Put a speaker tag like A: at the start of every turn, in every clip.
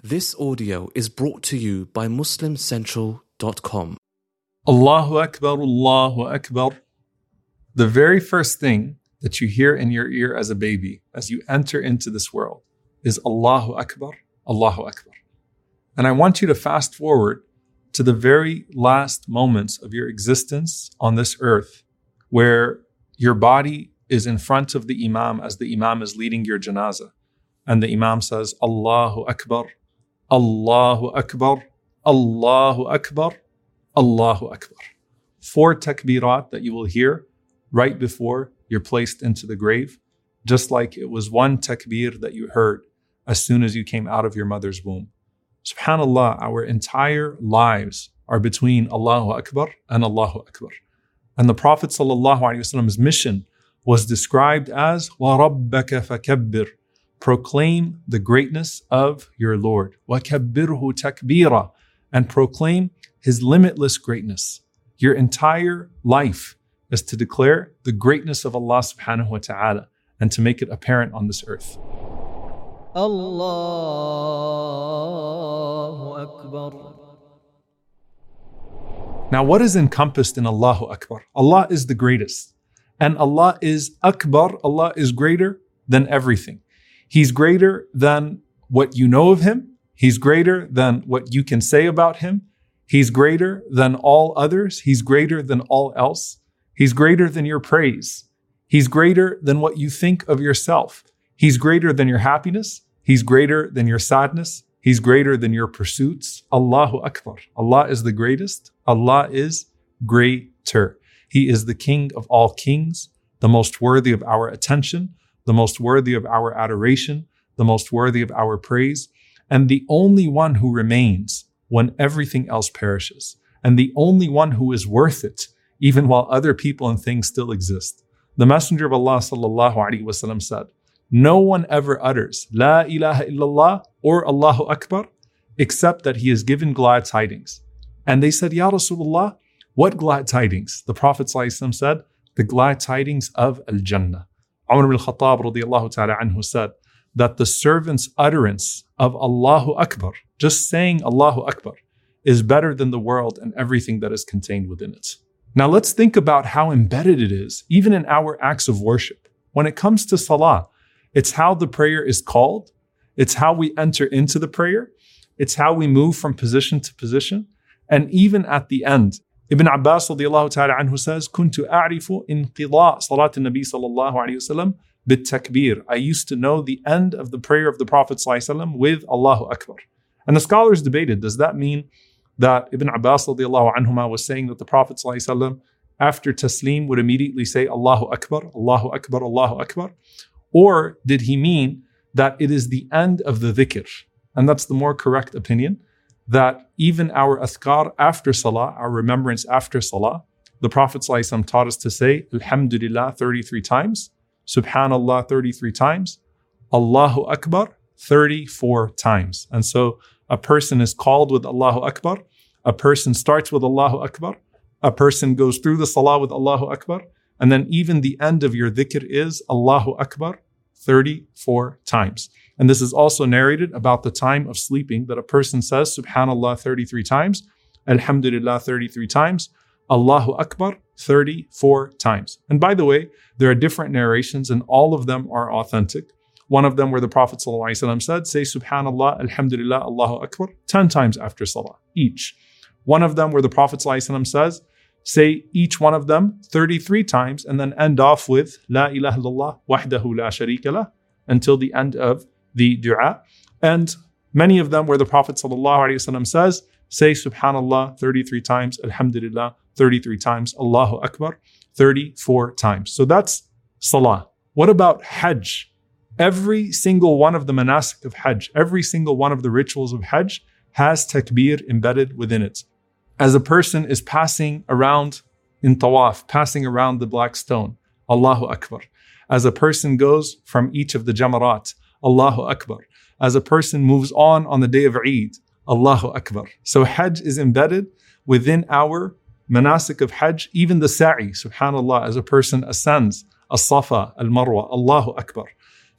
A: This audio is brought to you by MuslimCentral.com.
B: Allahu Akbar, Allahu Akbar. The very first thing that you hear in your ear as a baby, as you enter into this world, is Allahu Akbar, Allahu Akbar. And I want you to fast forward to the very last moments of your existence on this earth, where your body is in front of the Imam as the Imam is leading your janazah. And the Imam says, Allahu Akbar, Allahu Akbar, Allahu Akbar, Allahu Akbar. 4 takbirat that you will hear right before you're placed into the grave, just like it was 1 takbir that you heard as soon as you came out of your mother's womb. SubhanAllah, our entire lives are between Allahu Akbar and Allahu Akbar. And the Prophet ﷺ's mission was described as وَرَبَّكَ فَكَبِّرْ. Proclaim the greatness of your Lord. وَكَبِّرْهُ تَكْبِيرًا. And proclaim His limitless greatness. Your entire life is to declare the greatness of Allah subhanahu wa ta'ala and to make it apparent on this earth.
C: Allahu Akbar.
B: Now, what is encompassed in Allahu Akbar? Allah is the greatest. And Allah is Akbar. Allah is greater than everything. He's greater than what you know of Him. He's greater than what you can say about Him. He's greater than all others. He's greater than all else. He's greater than your praise. He's greater than what you think of yourself. He's greater than your happiness. He's greater than your sadness. He's greater than your pursuits. Allahu Akbar. Allah is the greatest. Allah is greater. He is the King of all kings, the most worthy of our attention, the most worthy of our adoration, the most worthy of our praise, and the only one who remains when everything else perishes, and the only one who is worth it, even while other people and things still exist. The Messenger of Allah ﷺ said, no one ever utters La ilaha illallah or Allahu Akbar except that he is given glad tidings. And they said, Ya Rasulullah, what glad tidings? The Prophet ﷺ said, the glad tidings of Al-Jannah. Umar ibn al-Khattab radiyallahu ta'ala anhu said that the servant's utterance of Allahu Akbar, just saying Allahu Akbar, is better than the world and everything that is contained within it. Now let's think about how embedded it is, even in our acts of worship. When it comes to salah, it's how the prayer is called. It's how we enter into the prayer. It's how we move from position to position. And even at the end, Ibn Abbas radiyallahu ta'ala anhu says, كنت أعرف انقضاء صلاة النبي صلى الله عليه وسلم بالتكبير. I used to know the end of the prayer of the Prophet صلى الله عليه وسلم with Allahu Akbar. And the scholars debated, does that mean that Ibn Abbas radiyallahu anhuma was saying that the Prophet صلى الله عليه وسلم after taslim would immediately say Allahu Akbar, Allahu Akbar, Allahu Akbar? Or did he mean that it is the end of the dhikr? And that's the more correct opinion, that even our athkar after salah, our remembrance after salah, the Prophet ﷺ taught us to say Alhamdulillah 33 times, Subhanallah 33 times, Allahu Akbar 34 times. And so a person is called with Allahu Akbar, a person starts with Allahu Akbar, a person goes through the salah with Allahu Akbar, and then even the end of your dhikr is Allahu Akbar 34 times. And this is also narrated about the time of sleeping, that a person says Subhanallah 33 times, Alhamdulillah 33 times, Allahu Akbar 34 times. And by the way, there are different narrations and all of them are authentic. One of them where the Prophet ﷺ said, say Subhanallah, Alhamdulillah, Allahu Akbar 10 times after salah, each. One of them where the Prophet ﷺ says, say each one of them 33 times and then end off with La ilaha illallah wahdahu la sharika lah until the end of the dua. And many of them where the Prophet ﷺ says, say Subhanallah 33 times, Alhamdulillah 33 times, Allahu Akbar 34 times. So that's salah. What about Hajj? Every single one of the manasik of Hajj, every single one of the rituals of Hajj has takbir embedded within it. As a person is passing around in tawaf, passing around the black stone, Allahu Akbar. As a person goes from each of the jamarat, Allahu Akbar. As a person moves on the day of Eid, Allahu Akbar. So Hajj is embedded within our manasik of Hajj, even the sa'i, subhanallah, as a person ascends as-Safa, al-Marwa, Allahu Akbar.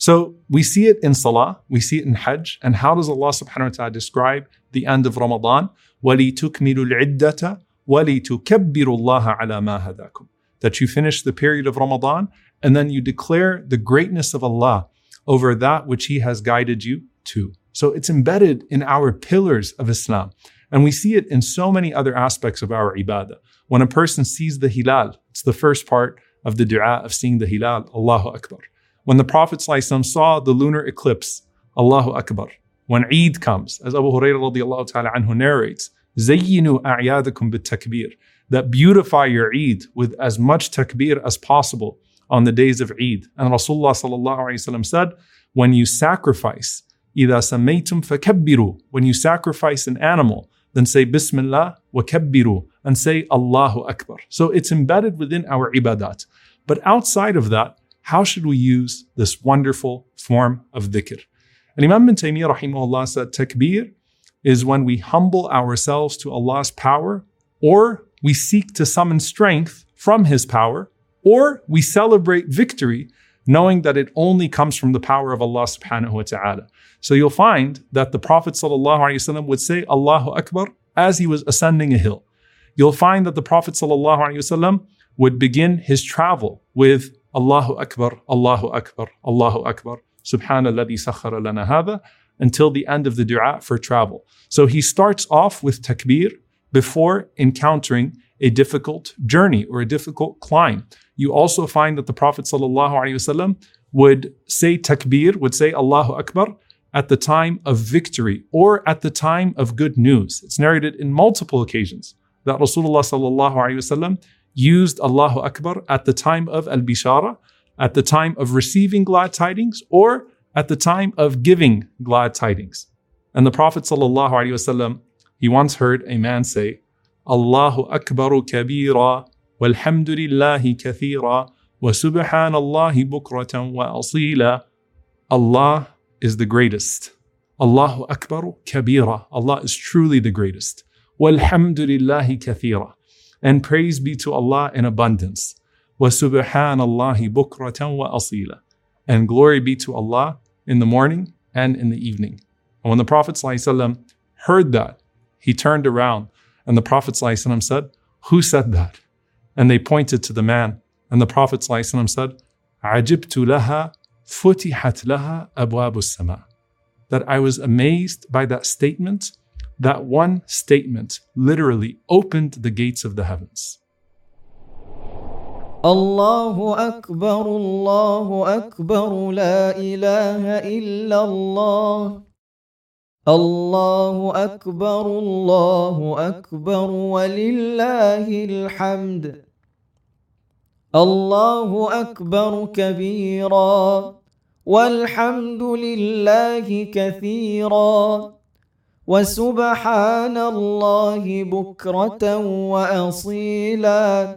B: So we see it in Salah, we see it in Hajj. And how does Allah subhanahu wa ta'ala describe the end of Ramadan? وَلِتُكْمِلُوا الْعِدَّةَ وَلِتُكَبِّرُوا اللَّهَ عَلَى مَا هَدَاكُمْ. That you finish the period of Ramadan and then you declare the greatness of Allah over that which He has guided you to. So it's embedded in our pillars of Islam. And we see it in so many other aspects of our ibadah. When a person sees the hilal, it's the first part of the dua of seeing the hilal, Allahu Akbar. When the Prophet ﷺ saw the lunar eclipse, Allahu Akbar. When Eid comes, as Abu Hurairah radiallahu ta'ala anhu narrates, زَيِّنُوا أَعْيَادَكُمْ بِالتَّكْبِيرِ. That beautify your Eid with as much takbir as possible on the days of Eid. And Rasulullah sallallahu alayhi wa sallam said, when you sacrifice, إِذَا سَمَّيْتُمْ فَكَبِّرُوا. When you sacrifice an animal, then say Bismillah wa kabbiru and say Allahu Akbar. So it's embedded within our ibadat. But outside of that, how should we use this wonderful form of dhikr? And Imam bin Taymiyyah rahimahullah said, takbir is when we humble ourselves to Allah's power, or we seek to summon strength from His power, or we celebrate victory knowing that it only comes from the power of Allah subhanahu wa ta'ala. So you'll find that the Prophet sallallahu alaihi wasallam would say Allahu Akbar as he was ascending a hill. You'll find that the Prophet sallallahu alaihi wasallam would begin his travel with Allahu Akbar, Allahu Akbar, Allahu Akbar, Subhanalladhi sakhara lana hadha, until the end of the dua for travel. So he starts off with takbir before encountering a difficult journey or a difficult climb. You also find that the Prophet ﷺ would say takbir, would say Allahu Akbar at the time of victory or at the time of good news. It's narrated in multiple occasions that Rasulullah ﷺ used Allahu Akbar at the time of al-bishara, at the time of receiving glad tidings, or at the time of giving glad tidings. And the Prophet ﷺ, he once heard a man say, Allahu Akbaru kabira walhamdulillahi kathira wa subhanallahi bukratan wa asila. Allah is the greatest. Allahu Akbaru kabira. Allah is truly the greatest. Walhamdulillahi kathira. And praise be to Allah in abundance. Wa subhanallahi bukratan wa asila. And glory be to Allah in the morning and in the evening. And when the Prophet ﷺ heard that, he turned around and the Prophet ﷺ said, who said that? And they pointed to the man. And the Prophet ﷺ said, عَجِبْتُ لَهَا فُتِحَتْ لَهَا أَبْوَابُ السَّمَاءِ. That I was amazed by that statement. That one statement literally opened the gates of the heavens.
C: Allahu Akbar, Allahu Akbar, la ilaha illallah. Allahu Akbar, Allahu Akbar, walillahil hamd. Allahu Akbar kabira, walhamdulillahi kathira, wa subhanallahi bukratan wa asila.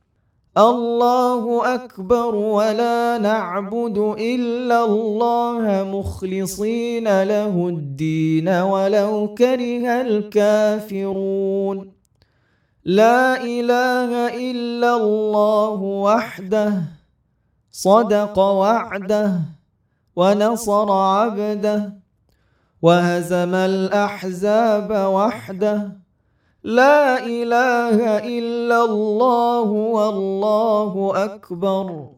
C: الله أكبر ولا نعبد إلا الله مخلصين له الدين ولو كره الكافرون. لا إله إلا الله وحده صدق وعده ونصر عبده وهزم الأحزاب وحده. لا إله إلا الله والله أكبر.